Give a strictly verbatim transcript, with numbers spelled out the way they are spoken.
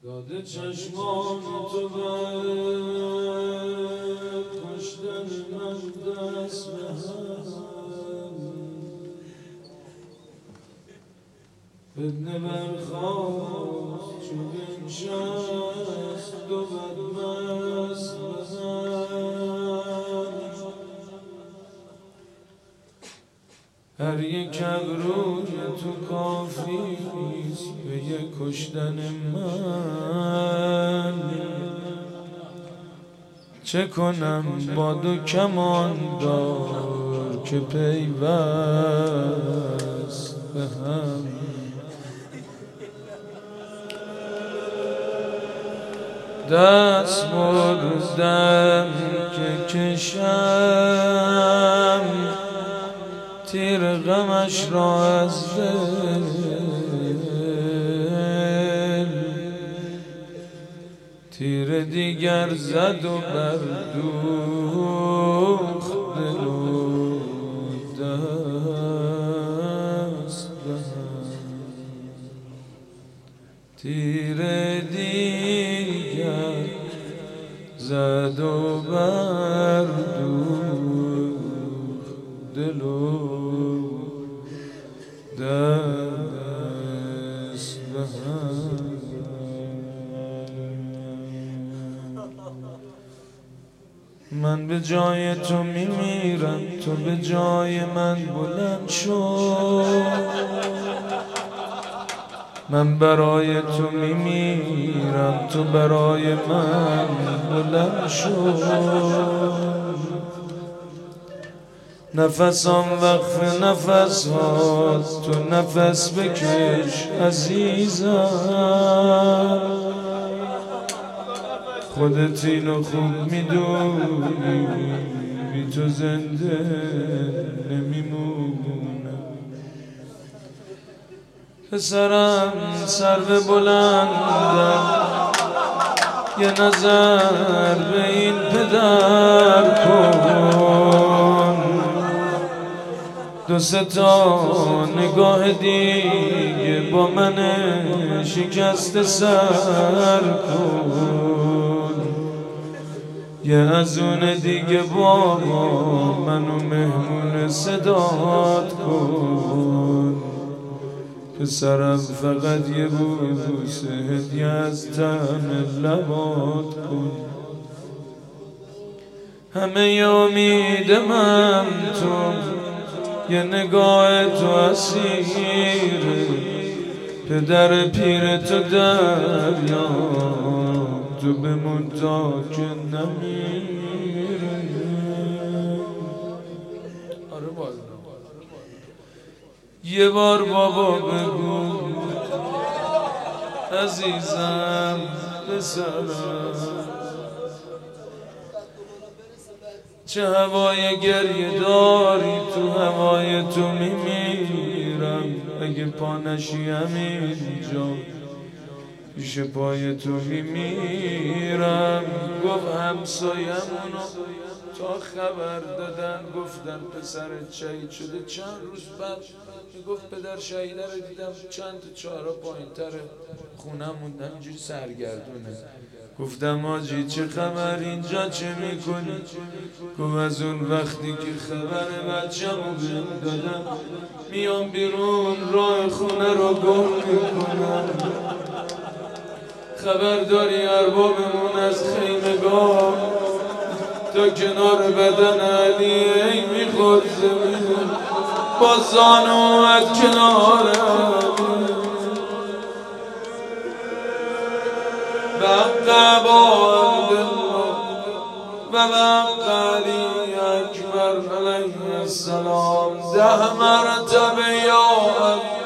داده چشمان تو بر کشتن من دست به هم فتنه برخواست چون بنشست دو بدمست به هم هر یک ابروی تو کافیست به یک کشتن من چه کنم با دو کمان دار که پیوست به هم دست بردم که کشم تیر غمش را از دل تیر دیگر زد و بردوخت دل و دست به هم تیر دیگر زد و بردوخت دل و دست به هم من به جای تو میمیرم تو به جای من بلند شو من برای تو میمیرم تو برای من بلند شو نفسم وقف نفس ها تو نفس بکش عزیزم خودت اینو خوب میدونی بی تو زنده نمیمونم پسرم سر به بلندم یه نظر به این پدر کن دو سه تا نگاه دیگه با من شکست سر کن یه از اون دیگه بابا منو مهمون صدات کن پسرم فقط یه بوسه هدیه از طعم لبات کن همه ی امید من تو یه نگاه تو اسیره پدر پیر تو دریا تو بمون تا که نمیره آره بالا یه بار بابا بگو عزیزم پسرم چه هوای گریه داری تو هوای تو میمیرم اگه پا نشی همینجا پیش پای تو میمیرم گفت همسایمونو تا خبر دادن گفتن پسرت شهید شده چند روز بعد میگفت پدر شهیده رو دیدم چند تا چهارا پایین تر خونمون همینجوری سرگردونه گفتم آجی چه خبر اینجا چه میکنی گفت از اون وقتی که خبر بچه‌مو بهم دادم میام بیرون راه خونه رو گم میکنم خبر داری اربابمون از خیمگاه تا کنار بدن علی ای میخورد زمین با زانوت کنار علی بقى بعد و بقى علی اکبر علیه السلام ده مرتبه یا